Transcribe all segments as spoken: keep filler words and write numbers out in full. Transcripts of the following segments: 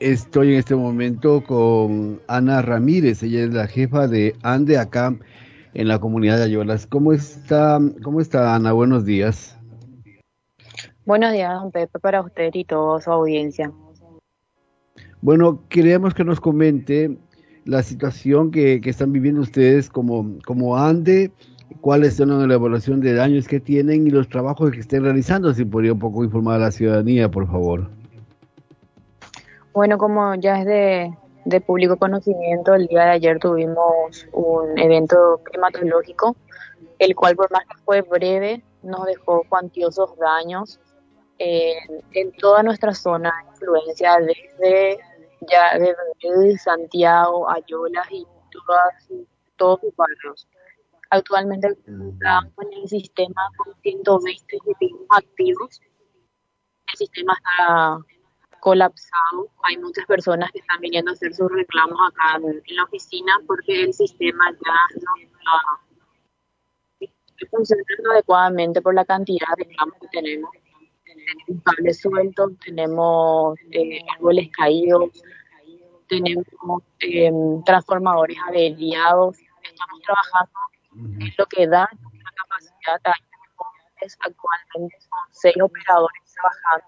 Estoy en este momento con Ana Ramírez, ella es la jefa de ANDE acá en la comunidad de Ayolas. ¿Cómo está, cómo está Ana? Buenos días. Buenos días, don Pepe, para usted y toda su audiencia. Bueno, queríamos que nos comente la situación que, que están viviendo ustedes como, como ANDE, cuáles son la evaluación de daños que tienen y los trabajos que estén realizando. Si podría un poco informar a la ciudadanía, por favor. Bueno, como ya es de, de público conocimiento, el día de ayer tuvimos un evento climatológico, el cual por más que fue breve, nos dejó cuantiosos daños en, en toda nuestra zona de influencia, desde ya desde Santiago, Ayolas y todas, todos sus barrios. Actualmente Ujú. estamos en el sistema con ciento veinte efectivos activos. El sistema está colapsado. Hay muchas personas que están viniendo a hacer sus reclamos acá en, en la oficina porque el sistema ya no está funcionando adecuadamente por la cantidad de reclamos que tenemos. Tenemos cables sueltos, tenemos eh, árboles caídos, tenemos eh, transformadores averiados. Estamos trabajando Ujú. en lo que da nuestra capacidad. Hay actualmente son seis operadores trabajando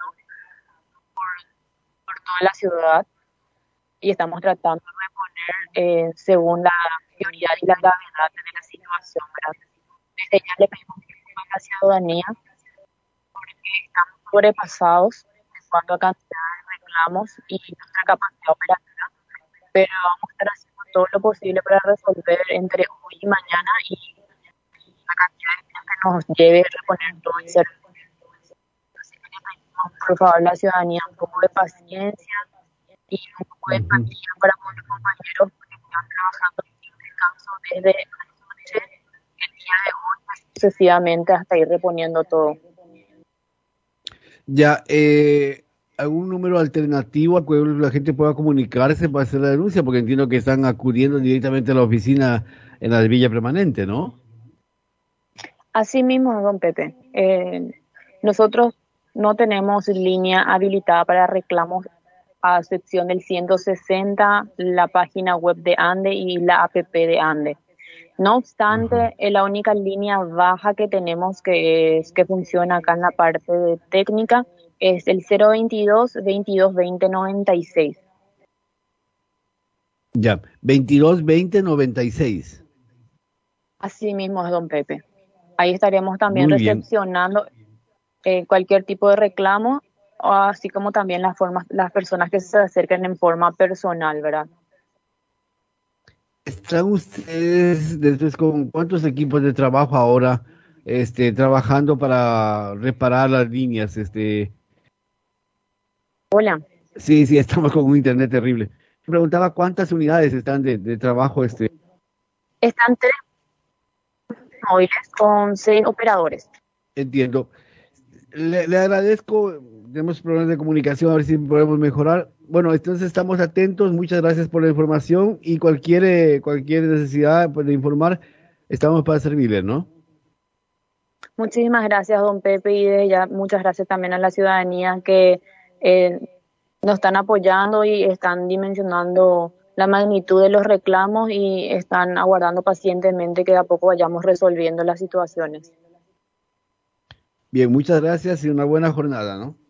por toda la ciudad y estamos tratando de poner eh, según la prioridad y la gravedad de la situación, ¿verdad? Desde ya le pedimos disculpas a la ciudadanía porque estamos sobrepasados en cuanto a cantidad de reclamos y nuestra capacidad operativa, pero vamos a estar haciendo todo lo posible para resolver entre hoy y mañana y la cantidad de días que nos lleve a reponer todo el servicio. Así que le pedimos, por favor, a la ciudadanía un poco de paciencia y un poco de Ujú. empatía para con los compañeros que están trabajando sin descanso desde anoche, el día de hoy, sucesivamente hasta ir reponiendo todo. Ya, eh, ¿algún número alternativo al cual la gente pueda comunicarse para hacer la denuncia? Porque entiendo que están acudiendo directamente a la oficina en la de Villa Permanente, ¿no? Así mismo, don Pepe, eh, nosotros no tenemos línea habilitada para reclamos a excepción del ciento sesenta, la página web de ANDE y la app de ANDE. No Ajá. obstante, eh, la única línea baja que tenemos que, es, que funciona acá en la parte de técnica es el cero veintidós, veintidós veinte noventa y seis. Ya, veintidós veinte noventa y seis. Así mismo es, don Pepe. Ahí estaremos también Muy bien. recepcionando eh, cualquier tipo de reclamo, así como también las formas, las personas que se acerquen en forma personal, ¿verdad? ¿Están ustedes después con cuántos equipos de trabajo ahora este, trabajando para reparar las líneas? Este, Hola, sí, sí, estamos con un internet terrible. Me preguntaba cuántas unidades están de, de trabajo, este, están tres móviles con seis operadores. entiendo. Le, le agradezco, tenemos problemas de comunicación, a ver si podemos mejorar. Bueno, entonces estamos atentos, muchas gracias por la información y cualquier, eh, cualquier necesidad pues, de informar, estamos para servirle, ¿no? Muchísimas gracias, don Pepe, y de ya muchas gracias también a la ciudadanía que eh, nos están apoyando y están dimensionando la magnitud de los reclamos y están aguardando pacientemente que de a poco vayamos resolviendo las situaciones. Bien, muchas gracias y una buena jornada, ¿no?